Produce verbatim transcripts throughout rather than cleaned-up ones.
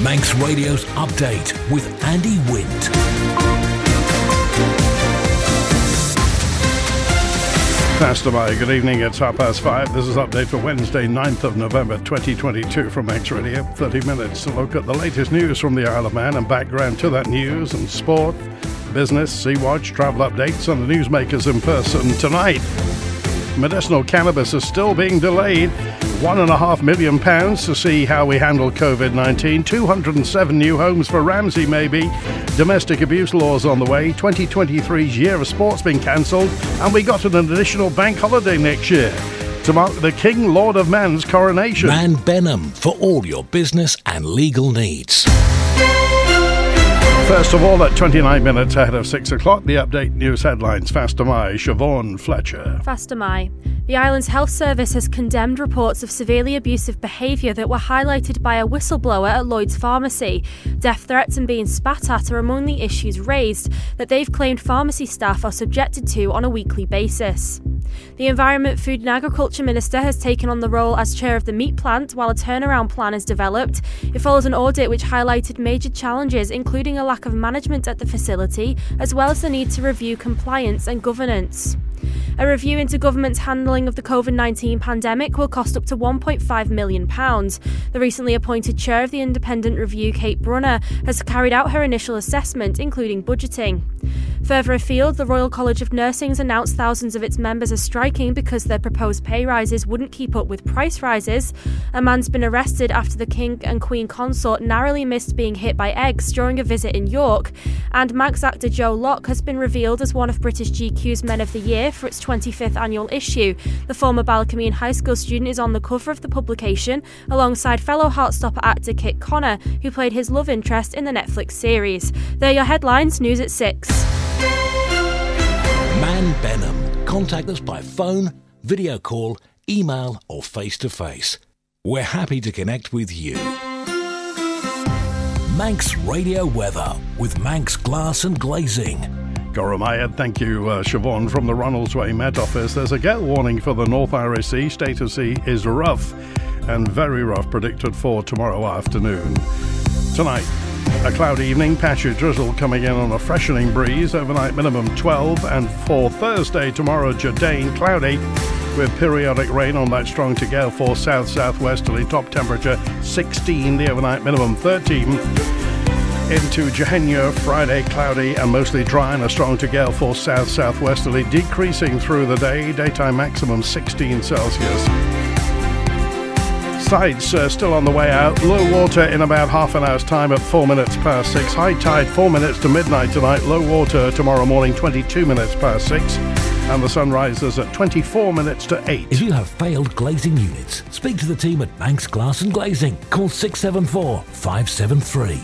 Manx Radio's Update with Andy Wint. Faster by, good evening, it's half past five. This is Update for Wednesday, ninth of November twenty twenty-two from Manx Radio. thirty minutes to look at the latest news from the Isle of Man and background to that news and sport, business, Sea-Watch, travel updates and the newsmakers in person tonight. Medicinal cannabis is still being delayed. One and a half million pounds to see how we handle covid nineteen. two hundred seven new homes for Ramsey, maybe. Domestic abuse laws on the way. twenty twenty-three's year of sport's been cancelled. And we got an additional bank holiday next year to mark the King Lord of Man's coronation. Man Benham for all your business and legal needs. First of all, at twenty-nine minutes ahead of six o'clock, the Update news headlines. Faster my, Siobhan Fletcher. Faster my. The island's health service has condemned reports of severely abusive behaviour that were highlighted by a whistleblower at Lloyd's Pharmacy. Death threats and being spat at are among the issues raised that they've claimed pharmacy staff are subjected to on a weekly basis. The Environment, Food and Agriculture Minister has taken on the role as chair of the meat plant while a turnaround plan is developed. It follows an audit which highlighted major challenges, including a lack of management at the facility, as well as the need to review compliance and governance. A review into government's handling of the covid nineteen pandemic will cost up to one point five million pounds. The recently appointed chair of the independent review, Kate Brunner, has carried out her initial assessment, including budgeting. Further afield, the Royal College of Nursing has announced thousands of its members are striking because their proposed pay rises wouldn't keep up with price rises. A man's been arrested after the King and Queen consort narrowly missed being hit by eggs during a visit in York. And Manx actor Joe Locke has been revealed as one of British G Q's Men of the Year for its twenty-fifth annual issue. The former Balcomine High School student is on the cover of the publication alongside fellow Heartstopper actor Kit Connor, who played his love interest in the Netflix series. They're your headlines. News at six. Man Benham. Contact us by phone, video call, email or face-to-face. We're happy to connect with you. Manx Radio Weather with Manx Glass and Glazing. Goramayad, thank you, uh, Siobhan, from the Ronaldsway Met Office. There's a gale warning for the North Irish Sea. State of sea is rough and very rough predicted for tomorrow afternoon. Tonight, a cloudy evening, patchy drizzle coming in on a freshening breeze, overnight minimum twelve, and for Thursday, tomorrow, Jardine, cloudy with periodic rain on that strong to gale force south-southwesterly, top temperature sixteen, the overnight minimum thirteen. Into Jehenya, Friday, cloudy and mostly dry and a strong to gale force south-southwesterly, decreasing through the day, daytime maximum sixteen Celsius. Tides uh, still on the way out. Low water in about half an hour's time at four minutes past six. High tide four minutes to midnight tonight. Low water tomorrow morning twenty-two minutes past six. And the sun rises at twenty-four minutes to eight. If you have failed glazing units, speak to the team at Manx Glass and Glazing. Call six seven four, five seven three.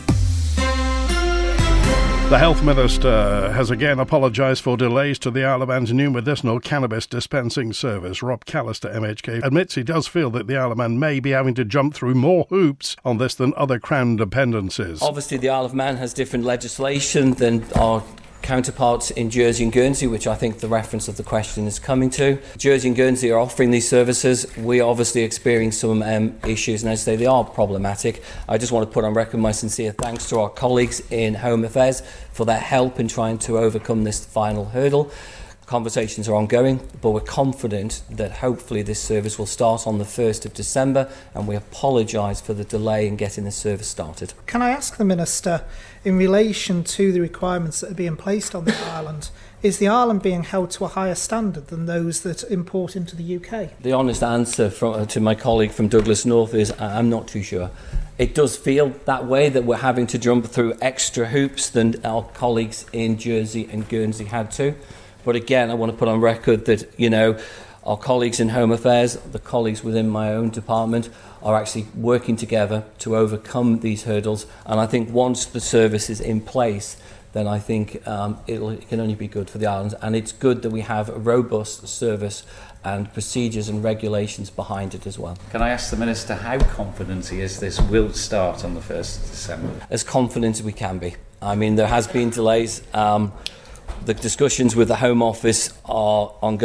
The Health Minister has again apologised for delays to the Isle of Man's new medicinal cannabis dispensing service. Rob Callister, M H K, admits he does feel that the Isle of Man may be having to jump through more hoops on this than other Crown dependencies. Obviously, the Isle of Man has different legislation than our counterparts in Jersey and Guernsey, which I think the reference of the question is coming to. Jersey and Guernsey are offering these services. We obviously experience some um, issues, and as I say, they are problematic. I just want to put on record my sincere thanks to our colleagues in Home Affairs for their help in trying to overcome this final hurdle. Conversations are ongoing, but we're confident that hopefully this service will start on the first of December, and we apologise for the delay in getting this service started. Can I ask the Minister, in relation to the requirements that are being placed on the island, is the island being held to a higher standard than those that import into the U K? The honest answer from, uh, to my colleague from Douglas North is I'm not too sure. It does feel that way, that we're having to jump through extra hoops than our colleagues in Jersey and Guernsey had to. But again, I want to put on record that, you know, our colleagues in Home Affairs, the colleagues within my own department, are actually working together to overcome these hurdles. And I think once the service is in place, then I think um, it'll, it can only be good for the islands. And it's good that we have a robust service and procedures and regulations behind it as well. Can I ask the Minister how confident he is this will start on the first of December? As confident as we can be. I mean, there has been delays. Um, The discussions with the Home Office are ongoing.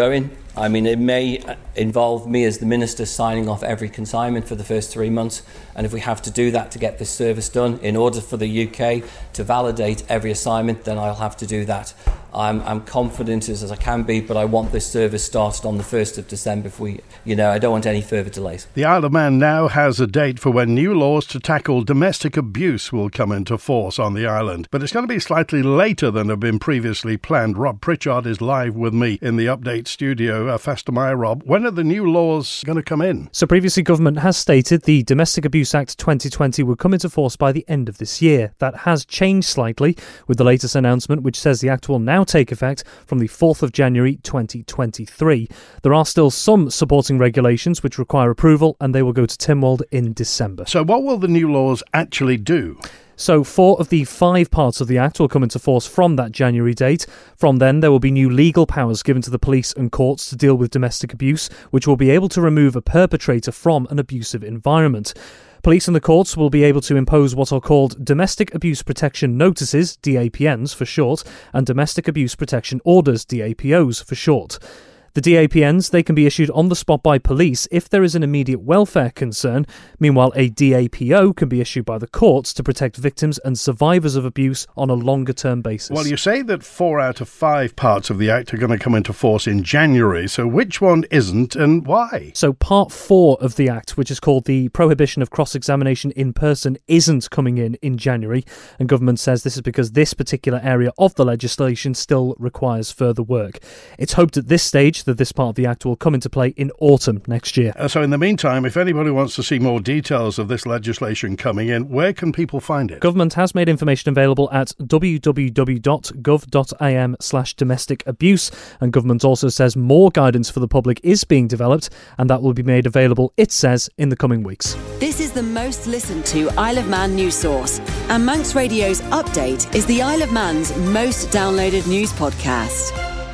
I mean, it may involve me as the Minister signing off every consignment for the first three months. And if we have to do that to get this service done, in order for the U K to validate every assignment, then I'll have to do that. I'm, I'm confident as, as I can be, but I want this service started on the first of December. If we, you know, I don't want any further delays. The Isle of Man now has a date for when new laws to tackle domestic abuse will come into force on the island. But it's going to be slightly later than had been previously planned. Rob Pritchard is live with me in the Update studio. Uh, faster my Rob, when are the new laws going to come in? So previously government has stated the Domestic Abuse Act twenty twenty would come into force by the end of this year. That has changed slightly with the latest announcement, which says the act will now take effect from the fourth of January twenty twenty-three. There are still some supporting regulations which require approval, and they will go to Tynwald in December. So what will the new laws actually do? So four of the five parts of the Act will come into force from that January date. From then, there will be new legal powers given to the police and courts to deal with domestic abuse, which will be able to remove a perpetrator from an abusive environment. Police and the courts will be able to impose what are called Domestic Abuse Protection Notices, D A P Ns for short, and Domestic Abuse Protection Orders, D A P Os for short. The D A P Ns, they can be issued on the spot by police if there is an immediate welfare concern. Meanwhile, a D A P O can be issued by the courts to protect victims and survivors of abuse on a longer-term basis. Well, you say that four out of five parts of the Act are going to come into force in January, so which one isn't and why? So Part four of the Act, which is called the Prohibition of Cross-Examination in Person, isn't coming in in January, and government says this is because this particular area of the legislation still requires further work. It's hoped at this stage that this part of the Act will come into play in autumn next year. Uh, so in the meantime, if anybody wants to see more details of this legislation coming in, where can people find it? Government has made information available at w w w dot gov dot i m slash domestic abuse, and government also says more guidance for the public is being developed, and that will be made available, it says, in the coming weeks. This is the most listened to Isle of Man news source, and Manx Radio's Update is the Isle of Man's most downloaded news podcast.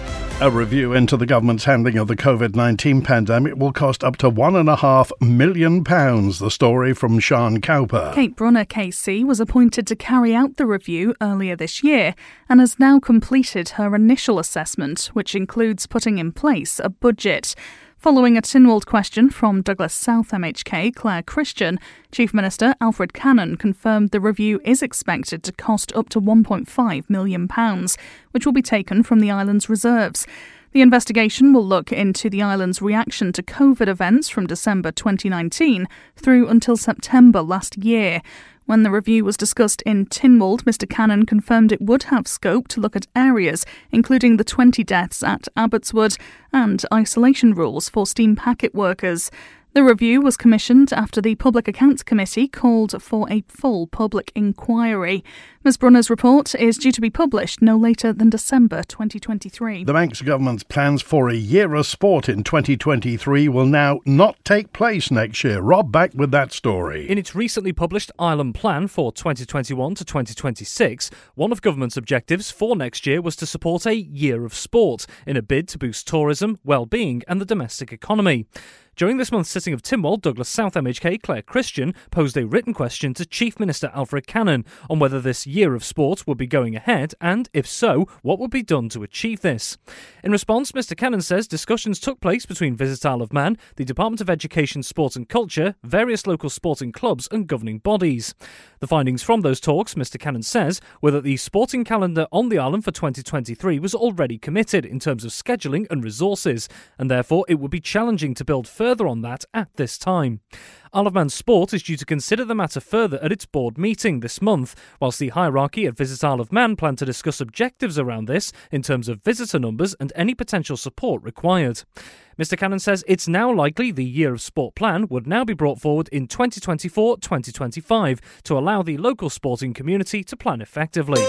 A review into the government's handling of the covid nineteen pandemic will cost up to one and a half million pounds. The story from Sian Cowper. Kate Brunner K C was appointed to carry out the review earlier this year and has now completed her initial assessment, which includes putting in place a budget. Following a Tynwald question from Douglas South M H K Claire Christian, Chief Minister Alfred Cannon confirmed the review is expected to cost up to one point five million pounds, which will be taken from the island's reserves. The investigation will look into the island's reaction to COVID events from December twenty nineteen through until September last year. When the review was discussed in Tynwald, Mr Cannon confirmed it would have scope to look at areas including the twenty deaths at Abbotswood and isolation rules for steam packet workers. The review was commissioned after the Public Accounts Committee called for a full public inquiry. Miz Brunner's report is due to be published no later than December twenty twenty-three. The Manx Government's plans for a year of sport in twenty twenty-three will now not take place next year. Rob, back with that story. In its recently published Island Plan for twenty twenty-one to twenty twenty-six, one of government's objectives for next year was to support a year of sport in a bid to boost tourism, well-being and the domestic economy. During this month's sitting of Tynwald, Douglas South M H K Claire Christian posed a written question to Chief Minister Alfred Cannon on whether this year of sport would be going ahead and, if so, what would be done to achieve this. In response, Mr Cannon says discussions took place between Visit Isle of Man, the Department of Education, Sport and Culture, various local sporting clubs and governing bodies. The findings from those talks, Mr Cannon says, were that the sporting calendar on the island for twenty twenty-three was already committed in terms of scheduling and resources, and therefore it would be challenging to build further further on that at this time. Isle of Man Sport is due to consider the matter further at its board meeting this month, whilst the hierarchy at Visit Isle of Man plan to discuss objectives around this in terms of visitor numbers and any potential support required. Mr Cannon says it's now likely the Year of Sport plan would now be brought forward in twenty twenty-four to twenty twenty-five to allow the local sporting community to plan effectively.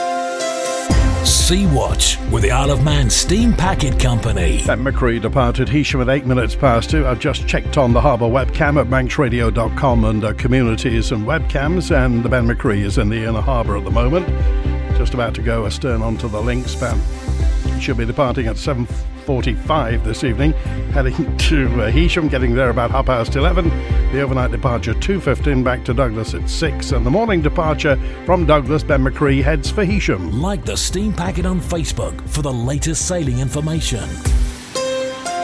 Sea Watch with the Isle of Man Steam Packet Company. Ben McCree departed Heysham at eight minutes past two. I've just checked on the harbour webcam at manx radio dot com under communities and webcams, and the Ben McCree is in the inner harbour at the moment. Just about to go astern onto the link span. He should be departing at seven forty-five this evening, heading to uh, Heysham, getting there about half past eleven. The overnight departure two fifteen back to Douglas at six, and the morning departure from Douglas, Ben McCree heads for Heysham. Like the Steam Packet on Facebook for the latest sailing information.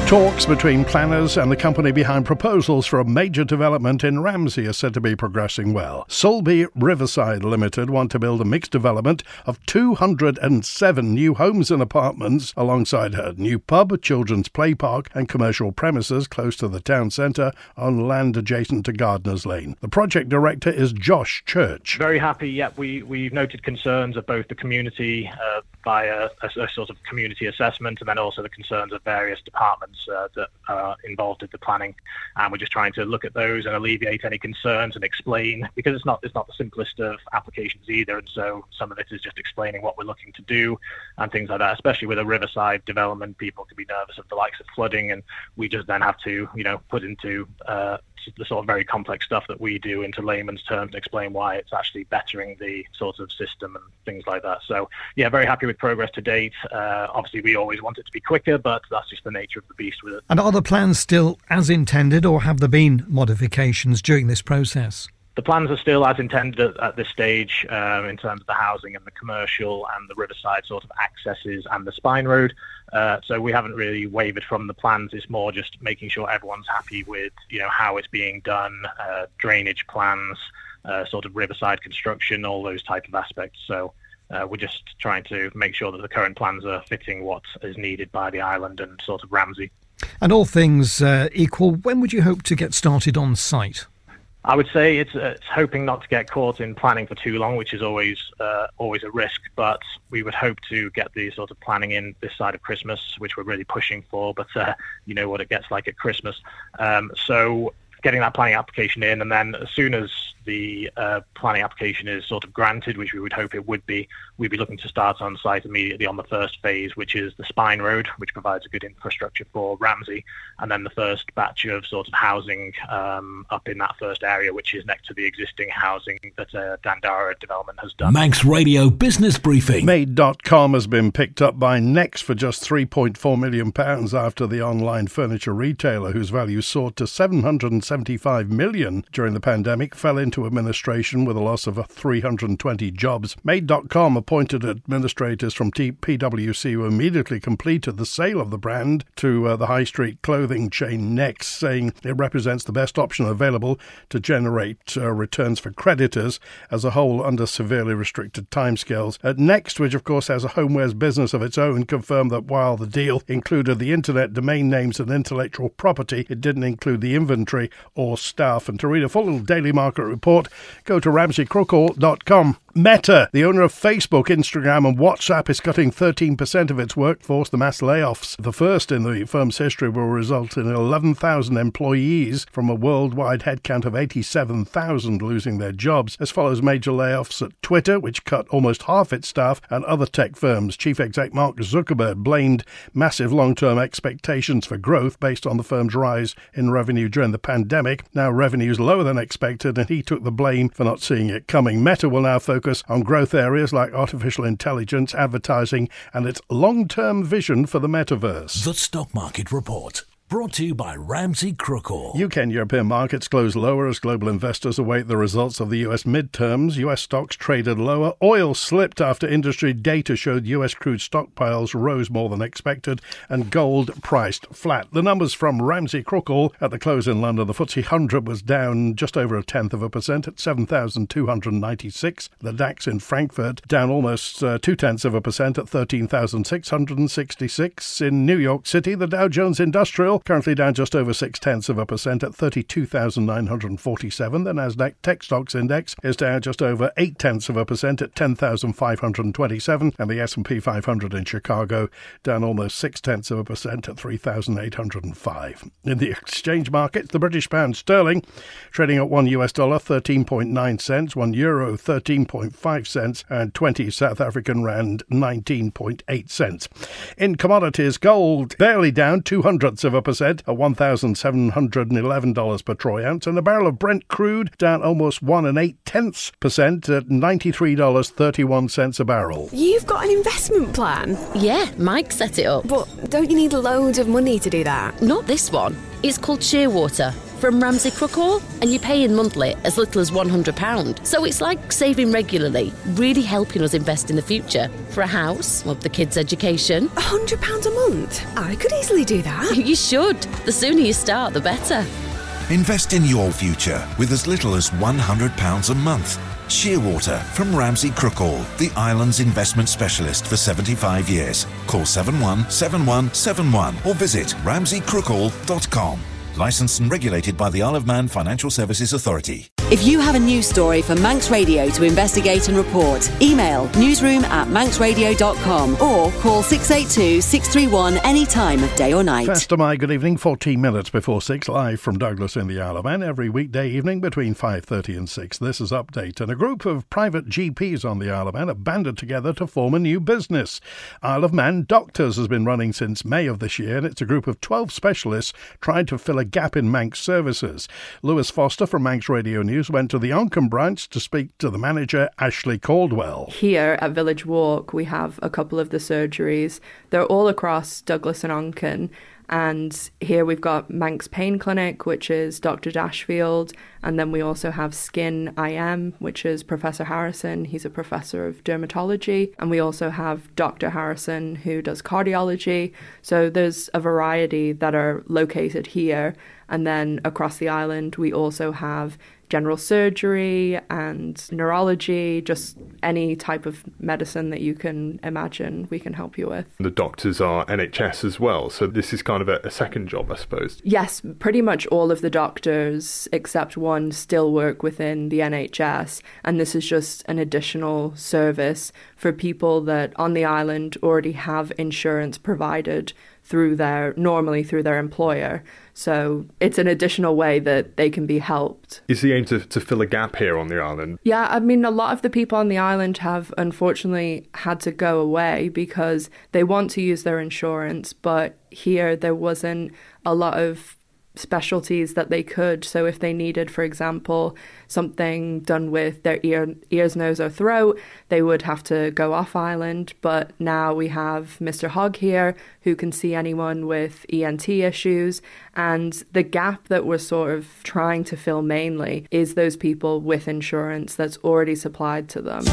Talks between planners and the company behind proposals for a major development in Ramsey are said to be progressing well. Sulby Riverside Limited want to build a mixed development of two hundred seven new homes and apartments alongside a new pub, children's play park and commercial premises close to the town centre on land adjacent to Gardner's Lane. The project director is Josh Church. Very happy. Yeah, we, we've noted concerns of both the community uh, by a, a, a sort of community assessment and then also the concerns of various departments Uh, that are involved in the planning, and we're just trying to look at those and alleviate any concerns and explain, because it's not it's not the simplest of applications either, and so some of it is just explaining what we're looking to do and things like that. Especially with a riverside development, people can be nervous of the likes of flooding, and we just then have to you know put into uh, the sort of very complex stuff that we do into layman's terms and explain why it's actually bettering the sort of system and things like that. So yeah, very happy with progress to date. Uh, obviously we always want it to be quicker, but that's just the nature of the beast with it. And are the plans still as intended, or have there been modifications during this process? The plans are still as intended at, at this stage um, in terms of the housing and the commercial and the riverside sort of accesses and the spine road. Uh, so we haven't really wavered from the plans. It's more just making sure everyone's happy with, you know, how it's being done, uh, drainage plans, uh, sort of riverside construction, all those type of aspects. So uh, we're just trying to make sure that the current plans are fitting what is needed by the island and sort of Ramsey. And all things uh, equal, when would you hope to get started on site? I would say it's, uh, it's hoping not to get caught in planning for too long, which is always uh, always a risk, but we would hope to get the sort of planning in this side of Christmas, which we're really pushing for, but uh, you know what it gets like at Christmas. Um, so getting that planning application in, and then as soon as the uh, planning application is sort of granted, which we would hope it would be, we'd be looking to start on site immediately on the first phase, which is the spine road, which provides a good infrastructure for Ramsey, and then the first batch of sort of housing um, up in that first area, which is next to the existing housing that uh, Dandara Development has done. Manx Radio Business Briefing. Made dot com has been picked up by Next for just three point four million pounds after the online furniture retailer, whose value soared to seven hundred seventy-five million pounds during the pandemic, fell into administration with a loss of three hundred twenty jobs. Made dot com appointed administrators from P W C who immediately completed the sale of the brand to uh, the high street clothing chain Next, saying it represents the best option available to generate uh, returns for creditors as a whole under severely restricted timescales. At Next, which of course has a homewares business of its own, confirmed that while the deal included the internet domain names and intellectual property, it didn't include the inventory or staff. And to read a full daily market report, go to ramsey crookall dot com. Meta, the owner of Facebook, Instagram and WhatsApp, is cutting thirteen percent of its workforce. The mass layoffs, the first in the firm's history, will result in eleven thousand employees from a worldwide headcount of eighty-seven thousand losing their jobs. This follows major layoffs at Twitter, which cut almost half its staff, and other tech firms. Chief Exec Mark Zuckerberg blamed massive long-term expectations for growth based on the firm's rise in revenue during the pandemic. Now revenue's lower than expected, and he took the blame for not seeing it coming. Meta will now focus on growth areas like artificial intelligence, advertising, and its long-term vision for the metaverse. The Stock Market Report. Brought to you by Ramsey Crookall. U K and European markets closed lower as global investors await the results of the U S midterms. U S stocks traded lower. Oil slipped after industry data showed U S crude stockpiles rose more than expected, and gold priced flat. The numbers from Ramsey Crookall at the close in London. The F T S E one hundred was down just over a tenth of a percent at seven thousand two hundred ninety-six. The DAX in Frankfurt down almost uh, two tenths of a percent at thirteen thousand six hundred sixty-six. In New York City, the Dow Jones Industrial currently down just over six tenths of a percent at thirty-two thousand nine hundred forty-seven. The Nasdaq Tech Stocks Index is down just over eight tenths of a percent at ten thousand five hundred twenty-seven, and the S and P five hundred in Chicago down almost six tenths of a percent at three thousand eight hundred five. In the exchange markets, the British pound sterling trading at one U S dollar thirteen point nine cents, one euro thirteen point five cents, and twenty South African rand nineteen point eight cents. In commodities, gold barely down two hundredths of a percent at one thousand seven hundred eleven dollars per troy ounce, and a barrel of Brent crude down almost one and eight tenths percent at ninety-three dollars and thirty-one cents a barrel. You've got an investment plan? Yeah, Mike set it up. But don't you need loads of money to do that? Not this one. It's called Shearwater. from Ramsey Crookall, and you pay in monthly as little as one hundred pounds. So it's like saving regularly, really helping us invest in the future. For a house, or the kids' education. one hundred pounds a month? I could easily do that. You should. The sooner you start, the better. Invest in your future with as little as one hundred pounds a month. Shearwater from Ramsey Crookall, the island's investment specialist for seventy-five years. Call seven one seven one seven one or visit ramsey crookall dot com. Licensed and regulated by the Isle of Man Financial Services Authority. If you have a news story for Manx Radio to investigate and report, email newsroom at manx radio dot com or call six eight two, six three one any time of day or night. First of May, good evening, fourteen minutes before six, live from Douglas in the Isle of Man, every weekday evening between five thirty and six. This is Update, and a group of private G Ps on the Isle of Man have banded together to form a new business. Isle of Man Doctors has been running since May of this year, and it's a group of twelve specialists trying to fill a gap in Manx services. Lewis Foster from Manx Radio News went to the Onchan branch to speak to the manager, Ashley Caldwell. Here at Village Walk, we have a couple of the surgeries. They're all across Douglas and Onchan. And here we've got Manx Pain Clinic, which is Doctor Dashfield. And then we also have Skin I M, which is Professor Harrison. He's a professor of dermatology. And we also have Doctor Harrison, who does cardiology. So there's a variety that are located here. And then across the island, we also have general surgery and neurology, just any type of medicine that you can imagine we can help you with. The doctors are N H S as well, so this is kind of a, a second job, I suppose. Yes, pretty much all of the doctors, except one, still work within the N H S, and this is just an additional service for people that on the island already have insurance provided through their, normally through their employer. So it's an additional way that they can be helped. Is the aim to, to fill a gap here on the island? Yeah, I mean, a lot of the people on the island have unfortunately had to go away because they want to use their insurance, but here there wasn't a lot of specialties that they could. So if they needed, for example, something done with their ear, ears, nose or throat, they would have to go off island. But now we have Mister Hogg here who can see anyone with E N T issues. And the gap that we're sort of trying to fill mainly is those people with insurance that's already supplied to them.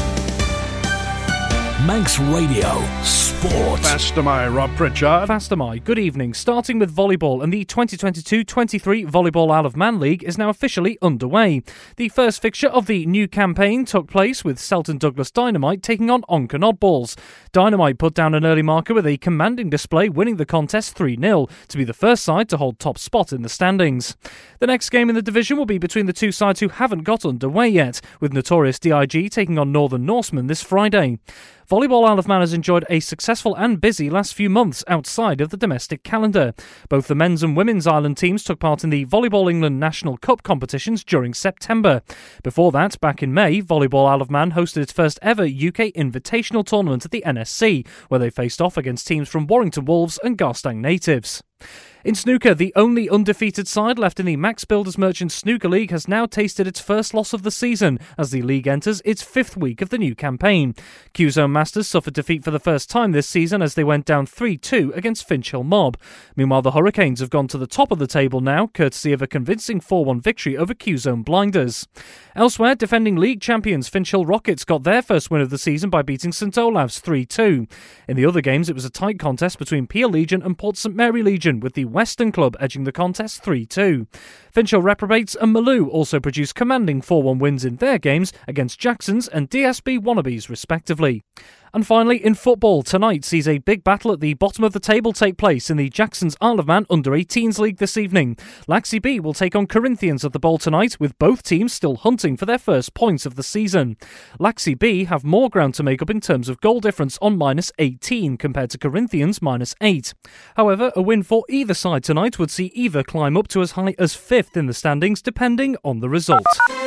Manx Radio Sport. Fast am I, Rob Pritchard. Fast am I. Good evening. Starting with volleyball, and the twenty twenty-two twenty-three Volleyball Isle of Man League is now officially underway. The first fixture of the new campaign took place with Selton Douglas Dynamite taking on Onchan Oddballs. Dynamite put down an early marker with a commanding display, winning the contest three nil to be the first side to hold top spot in the standings. The next game in the division will be between the two sides who haven't got underway yet, with Notorious D I G taking on Northern Norsemen this Friday. Volleyball Isle of Man has enjoyed a successful and busy last few months outside of the domestic calendar. Both the men's and women's island teams took part in the Volleyball England National Cup competitions during September. Before that, back in May, Volleyball Isle of Man hosted its first ever U K Invitational tournament at the N S C, where they faced off against teams from Warrington Wolves and Garstang Natives. In snooker, the only undefeated side left in the Max Builders Merchant Snooker League has now tasted its first loss of the season as the league enters its fifth week of the new campaign. Q-Zone Masters suffered defeat for the first time this season as they went down three two against Finch Hill Mob. Meanwhile, the Hurricanes have gone to the top of the table now, courtesy of a convincing four one victory over Q-Zone Blinders. Elsewhere, defending league champions Finch Hill Rockets got their first win of the season by beating St Olave's three two. In the other games, it was a tight contest between Peel Legion and Port St Mary Legion, with the Western Club edging the contest three two. Finch Hill Reprobates and Maloo also produced commanding four one wins in their games against Jacksons and D S B Wannabes respectively. And finally, in football, tonight sees a big battle at the bottom of the table take place in the Jacksons Isle of Man under eighteens League this evening. Laxey B will take on Corinthians at the Bowl tonight, with both teams still hunting for their first points of the season. Laxey B have more ground to make up in terms of goal difference on minus eighteen compared to Corinthians minus eight. However, a win for either side tonight would see either climb up to as high as fifth in the standings, depending on the result.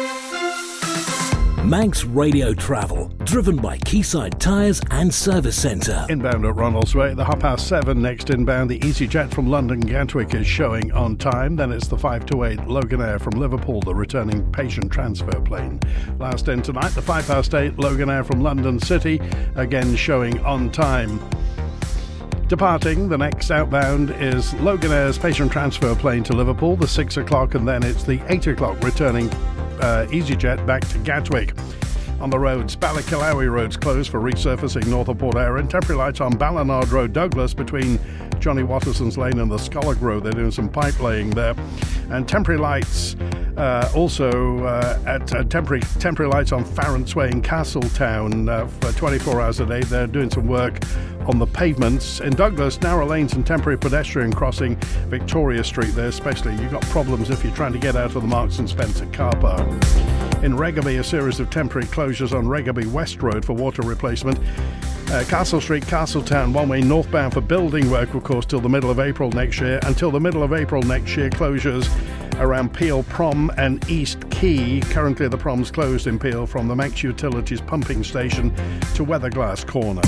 Manx Radio Travel, driven by Quayside Tyres and Service Centre. Inbound at Ronaldsway, the half past seven next inbound. The EasyJet from London Gatwick is showing on time. Then it's the five to eight Loganair from Liverpool, the returning patient transfer plane. Last in tonight, the five past eight Loganair from London City, again showing on time. Departing, the next outbound is Loganair's patient transfer plane to Liverpool, the six o'clock, and then it's the eight o'clock returning uh, EasyJet back to Gatwick. On the roads, Ballakillowy Road's closed for resurfacing north of Port Erin. Temporary lights on Ballynard Road, Douglas, between Johnny Watterson's Lane and the Scollock Road. They're doing some pipe laying there. And temporary lights uh, also uh, at uh, temporary temporary lights on Farrants Way in Castletown uh, for twenty-four hours a day. They're doing some work on the pavements. In Douglas, narrow lanes and temporary pedestrian crossing Victoria Street there especially. You've got problems if you're trying to get out of the Marks and Spencer car park. In Regaby, a series of temporary closures on Regaby West Road for water replacement. Uh, Castle Street, Castletown, one-way northbound for building work, of course, till the middle of April next year. Until the middle of April next year, closures around Peel Prom and East Quay. Currently, the Prom's closed in Peel from the Manx Utilities pumping station to Weatherglass Corner.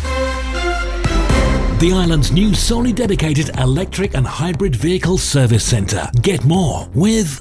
The island's new solely dedicated electric and hybrid vehicle service centre. Get more with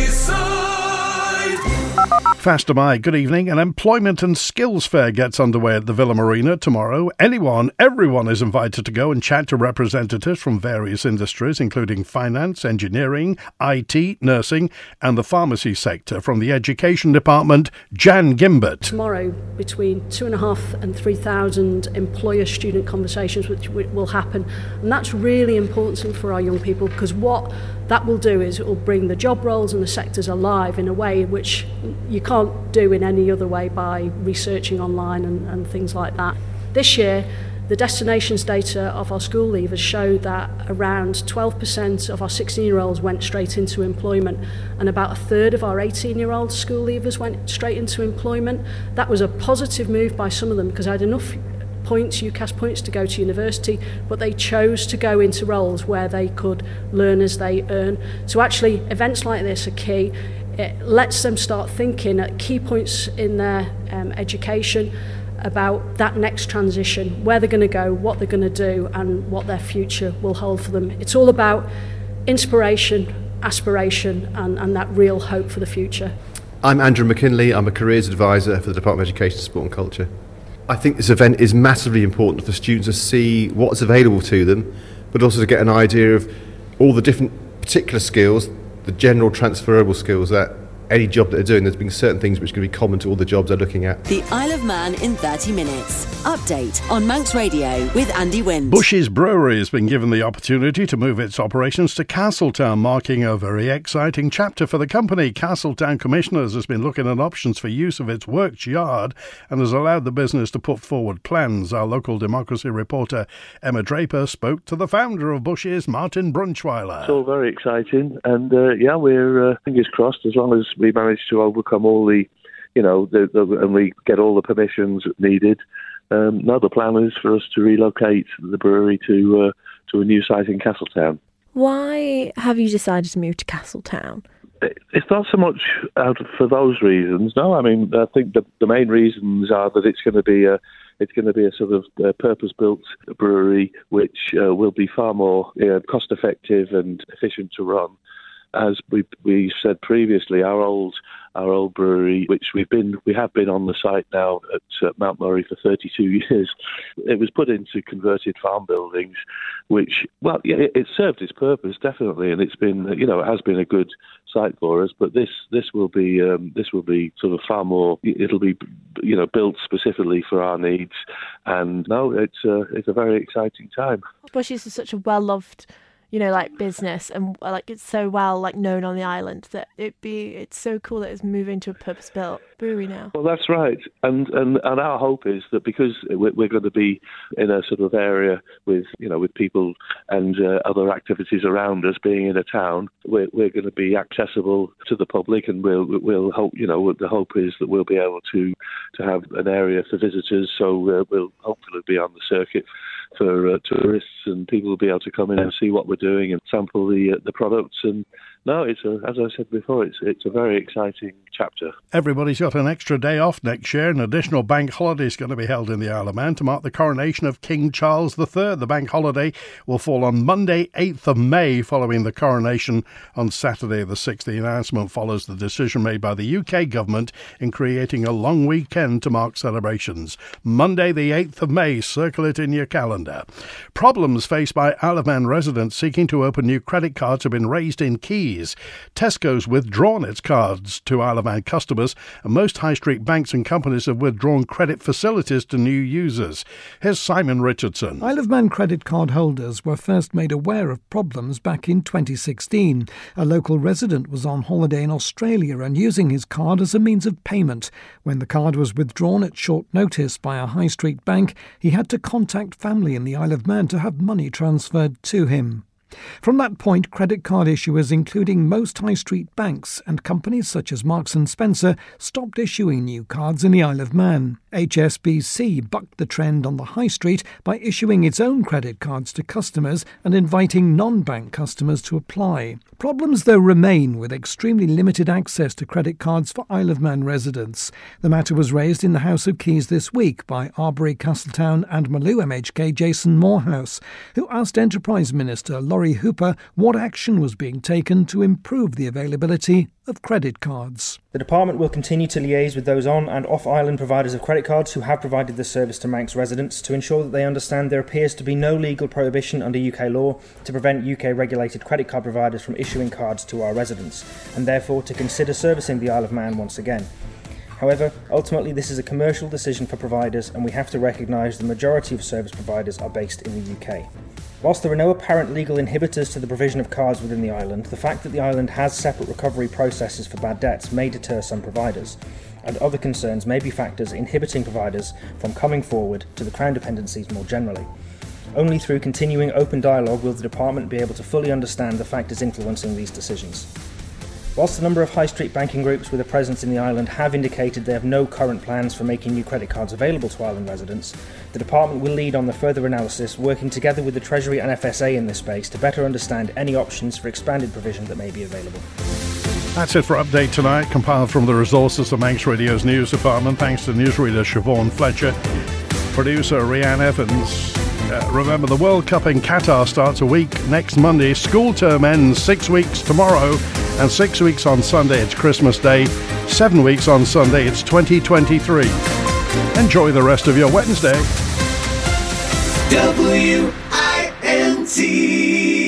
Faster By, good evening. An employment and skills fair gets underway at the Villa Marina tomorrow. Anyone, everyone is invited to go and chat to representatives from various industries, including finance, engineering, I T, nursing, and the pharmacy sector. From the Education Department, Jan Gimbert. Tomorrow, between two and a half and three thousand employer-student conversations, which will happen, and that's really important for our young people, because what that will do is it will bring the job roles and the sectors alive in a way which you can't do in any other way by researching online and, and things like that. This year, the destinations data of our school leavers showed that around twelve percent of our sixteen-year-olds went straight into employment, and about a third of our eighteen-year-old school leavers went straight into employment. That was a positive move by some of them, because I had enough points, UCAS points, to go to university, but they chose to go into roles where they could learn as they earn. So actually, events like this are key. It lets them start thinking at key points in their um, education about that next transition, where they're going to go, what they're going to do, and what their future will hold for them. It's all about inspiration, aspiration, and, and that real hope for the future. I'm Andrew McKinley. I'm a careers advisor for the Department of Education, Sport and Culture. I think this event is massively important for students to see what's available to them, but also to get an idea of all the different particular skills, the general transferable skills that any job that they're doing, there's been certain things which are going to be common to all the jobs they're looking at. The Isle of Man in thirty minutes. Update on Manx Radio with Andy Wint. Bush's Brewery has been given the opportunity to move its operations to Castletown, marking a very exciting chapter for the company. Castletown Commissioners has been looking at options for use of its works yard and has allowed the business to put forward plans. Our local democracy reporter Emma Draper spoke to the founder of Bush's, Martin Brunchweiler. It's all very exciting, and uh, yeah, we're uh, fingers crossed, as long as we manage to overcome all the, you know, the, the, and we get all the permissions needed. Um, no, the plan is for us to relocate the brewery to uh, to a new site in Castletown. Why have you decided to move to Castletown? It's not so much out for those reasons. No, I mean, I think the, the main reasons are that it's going to be a it's going to be a sort of uh, purpose-built brewery, which uh, will be far more uh, cost-effective and efficient to run. As we we said previously, our old our old brewery, which we've been we have been on the site now at uh, Mount Murray for thirty-two years, it was put into converted farm buildings, which well, yeah, it, it served its purpose definitely, and it's been you know it has been a good site for us. But this this will be um, this will be sort of far more. It'll be you know built specifically for our needs, and no, it's uh, it's a very exciting time. Bush's is such a well-loved, you know, like business, and like it's so well like known on the island that it be it's so cool that it's moving to a purpose-built brewery now. Well, that's right, and and, and our hope is that because we're, we're going to be in a sort of area with you know with people and uh, other activities around us, being in a town, we're we're going to be accessible to the public, and we'll we'll hope you know the hope is that we'll be able to to have an area for visitors, so uh, we'll hopefully be on the circuit for uh, tourists, and people will be able to come in and see what we're doing and sample the uh, the products. And no, it's a, as I said before, it's it's a very exciting chapter. Everybody's got an extra day off next year. An additional bank holiday is going to be held in the Isle of Man to mark the coronation of King Charles the Third. The bank holiday will fall on Monday, eighth of May, following the coronation on Saturday the sixth. The announcement follows the decision made by the U K government in creating a long weekend to mark celebrations. Monday the eighth of May, circle it in your calendar. Islander. Problems faced by Isle of Man residents seeking to open new credit cards have been raised in Keys. Tesco's withdrawn its cards to Isle of Man customers, and most high street banks and companies have withdrawn credit facilities to new users. Here's Simon Richardson. Isle of Man credit card holders were first made aware of problems back in twenty sixteen. A local resident was on holiday in Australia and using his card as a means of payment. When the card was withdrawn at short notice by a high street bank, he had to contact family in the Isle of Man to have money transferred to him. From that point, credit card issuers, including most high street banks and companies such as Marks and Spencer, stopped issuing new cards in the Isle of Man. H S B C bucked the trend on the high street by issuing its own credit cards to customers and inviting non-bank customers to apply. Problems, though, remain with extremely limited access to credit cards for Isle of Man residents. The matter was raised in the House of Keys this week by Arbury, Castletown and Maloo M H K Jason Morehouse, who asked Enterprise Minister Laurie Hooper what action was being taken to improve the availability of credit cards. The Department will continue to liaise with those on and off-island providers of credit cards who have provided this service to Manx residents to ensure that they understand there appears to be no legal prohibition under U K law to prevent U K-regulated credit card providers from issuing cards to our residents, and therefore to consider servicing the Isle of Man once again. However, ultimately this is a commercial decision for providers, and we have to recognise the majority of service providers are based in the U K. Whilst there are no apparent legal inhibitors to the provision of cards within the island, the fact that the island has separate recovery processes for bad debts may deter some providers, and other concerns may be factors inhibiting providers from coming forward to the Crown dependencies more generally. Only through continuing open dialogue will the Department be able to fully understand the factors influencing these decisions. Whilst a number of high street banking groups with a presence in the island have indicated they have no current plans for making new credit cards available to island residents, the Department will lead on the further analysis, working together with the Treasury and F S A in this space to better understand any options for expanded provision that may be available. That's it for Update Tonight, compiled from the resources of Manx Radio's news department. Thanks to newsreader Siobhan Fletcher, producer Rhiann Evans. Uh, remember, the World Cup in Qatar starts a week next Monday. School term ends six weeks tomorrow, and six weeks on Sunday it's Christmas Day. Seven weeks on Sunday it's twenty twenty-three. Enjoy the rest of your Wednesday. W I N T